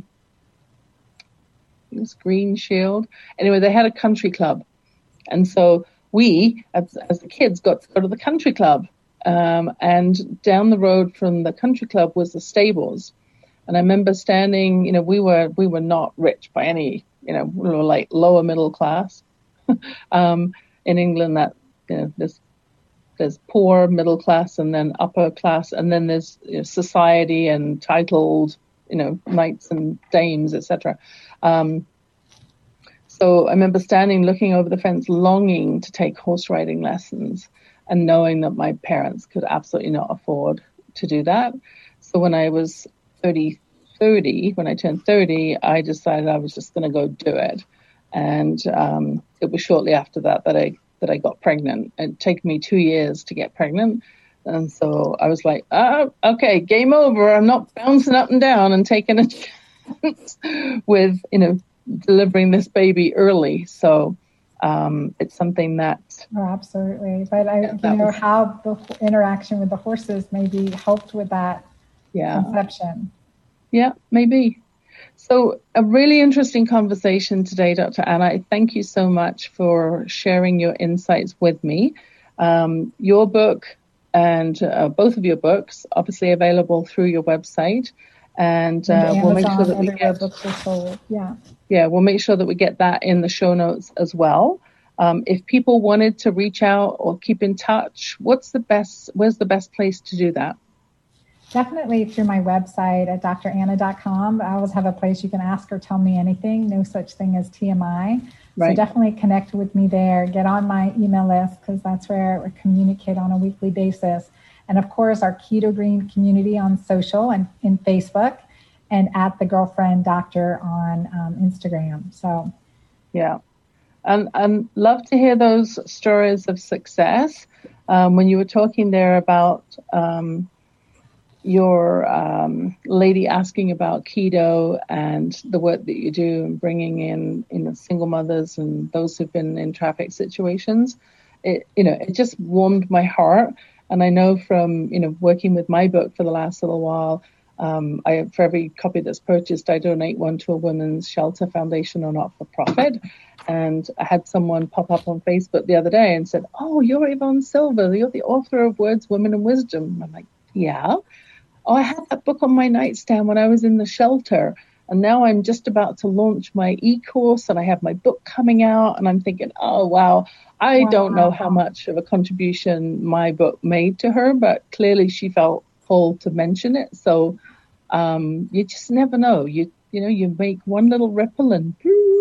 it was Green Shield. Anyway, they had a country club. And so we, as, as the kids, got to go to the country club. Um, and down the road from the country club was the stables. And I remember standing, you know, we were, we were not rich by any, you know, we were like lower middle class. um, in England, that, you know, there's, there's poor, middle class, and then upper class, and then there's, you know, society and titled, you know, knights and dames, et cetera. Um, so I remember standing, looking over the fence, longing to take horse riding lessons, and knowing that my parents could absolutely not afford to do that. So when I was thirty, thirty, when I turned thirty, I decided I was just going to go do it. And um, it was shortly after that that I that I got pregnant. It took me two years to get pregnant. And so I was like, oh, okay, game over. I'm not bouncing up and down and taking a chance with, you know, delivering this baby early. So um, it's something that... Oh, absolutely. But I, yeah, you know, was, how the interaction with the horses maybe helped with that yeah. conception. Yeah, maybe. So a really interesting conversation today, Doctor Anna. I thank you so much for sharing your insights with me. Um, your book and uh, both of your books, obviously available through your website. And, uh, and Amazon, we'll make sure that we everywhere get, books are sold. Yeah. Yeah, we'll make sure that we get that in the show notes as well. Um, if people wanted to reach out or keep in touch, what's the best, where's the best place to do that? Definitely through my website at D R anna dot com. I always have a place you can ask or tell me anything. No such thing as T M I. Right. So definitely connect with me there. Get on my email list, because that's where we communicate on a weekly basis. And of course, our Keto Green community on social and in Facebook, and at The Girlfriend Doctor on um, Instagram. So, yeah. And, and love to hear those stories of success. Um, when you were talking there about... Um, your um, lady asking about keto and the work that you do and bringing in, you know, single mothers and those who've been in traffic situations, it, you know, it just warmed my heart. And I know from, you know, working with my book for the last little while, um, I, for every copy that's purchased, I donate one to a women's shelter foundation or not-for-profit. And I had someone pop up on Facebook the other day and said, oh, you're Yvonne Silver. You're the author of Words, Women and Wisdom. I'm like, yeah. Oh, I had that book on my nightstand when I was in the shelter, and now I'm just about to launch my e-course, and I have my book coming out, and I'm thinking, oh, wow, I wow. don't know how much of a contribution my book made to her, but clearly she felt full to mention it. So um, you just never know. You you know, you make one little ripple and...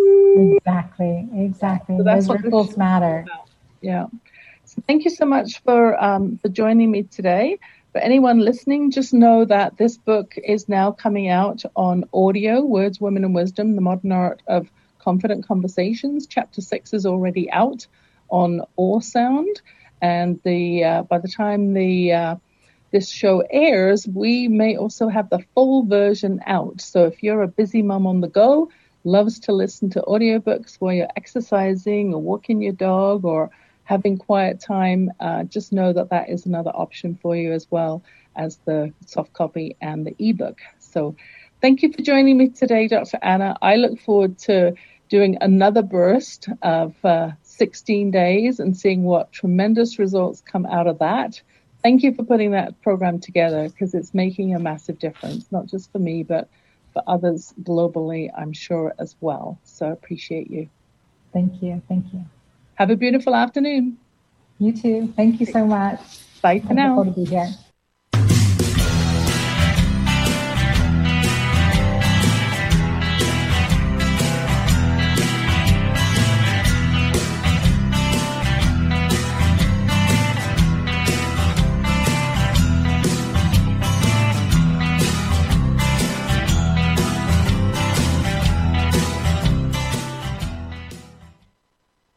Exactly, exactly. So those ripples matter. Yeah. So thank you so much for um, for joining me today. For anyone listening, just know that this book is now coming out on audio, Words, Women and Wisdom, The Modern Art of Confident Conversations. Chapter six is already out on Allsound. And the uh, by the time the uh, this show airs, we may also have the full version out. So if you're a busy mom on the go, loves to listen to audiobooks while you're exercising or walking your dog or having quiet time, uh, just know that that is another option for you as well as the soft copy and the ebook. So thank you for joining me today, Doctor Anna. I look forward to doing another burst of uh, sixteen days and seeing what tremendous results come out of that. Thank you for putting that program together, because it's making a massive difference, not just for me, but for others globally, I'm sure, as well. So I appreciate you. Thank you. Thank you. Have a beautiful afternoon. You too. Thank you so much. Bye for now. Wonderful to be here.